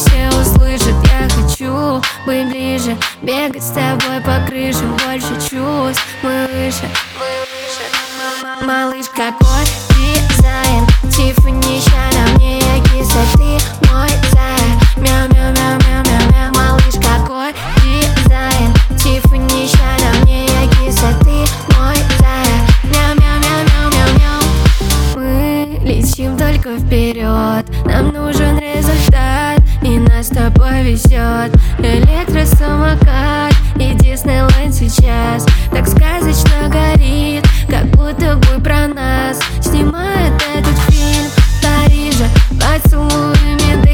все услышат. Я хочу быть ближе, бегать с тобой по крышам, больше чувств. Мы выше, малыш, какой дизайн Тиффани, ща на мне я киса, ты мой зая. Мяу-мяу-мяу-мяу-мяу-мяу. Малыш, какой дизайн Тиффани, ща на мне я киса, ты мой зая. Мяу-мяу-мяу-мяу-мяу-мяу. Мы летим только вперед, нам нужен результат, и нас с тобой везет электросамокат. И Диснейленд сейчас так сказочно горит, как будто бы про нас снимает этот фильм в Париже поцелуями